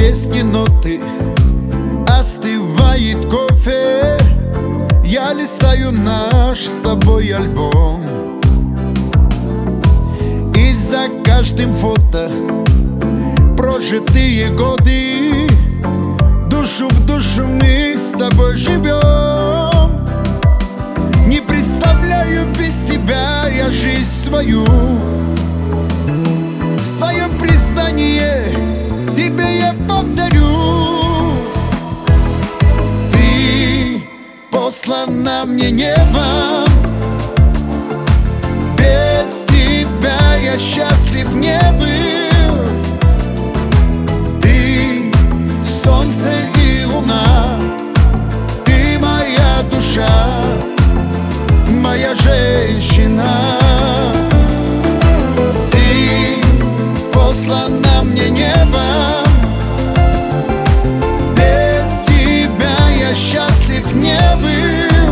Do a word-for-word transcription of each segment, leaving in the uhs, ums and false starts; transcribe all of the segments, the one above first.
песни, ноты, остывает кофе. Я листаю наш с тобой альбом, и за каждым фото прожитые годы. Душу в душу мы с тобой живем. Не представляю без тебя я жизнь свою. Свое признание тебе я повторю. Ты послана мне небом. Без тебя я счастлив не был. Ты солнце и луна, ты моя душа, моя женщина. Ты послана мне небом. Без тебя я счастлив не был.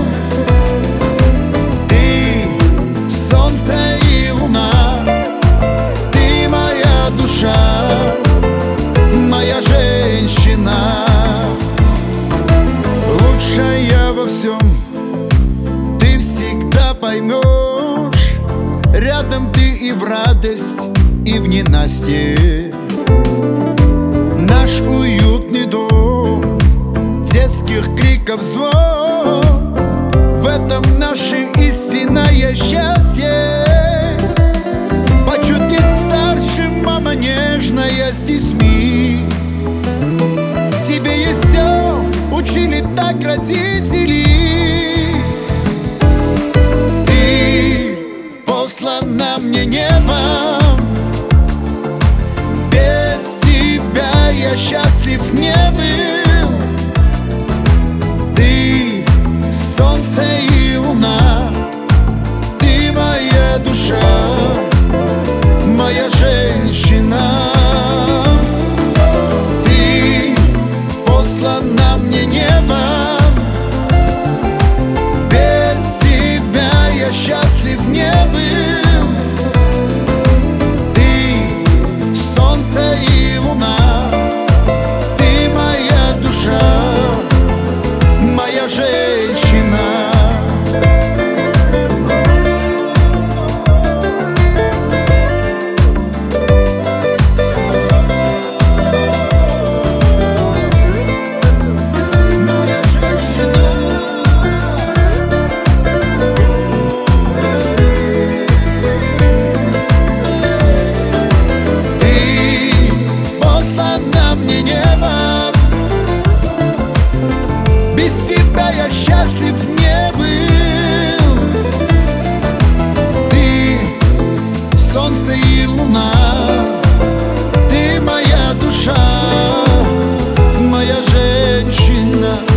Ты солнце и луна, ты моя душа, моя женщина. Лучшая во всем, ты всегда поймешь. Рядом ты и в радость, и в ненастье. Наш уютный дом, детских криков звон, в этом наше истинное счастье. Почуть к старшим, мама нежная с детьми. Тебе есть все, учили так родители. Ты послана мне небом. Без тебя я счастлив не был. Ты солнце и луна, ты моя душа, моя женщина. Ты послана мне небом. Без тебя я счастлив не был. Ты солнце и луна, ты моя душа, моя женщина. Мне небо. Без тебя я счастлив не был. Ты солнце и луна, ты моя душа, моя женщина.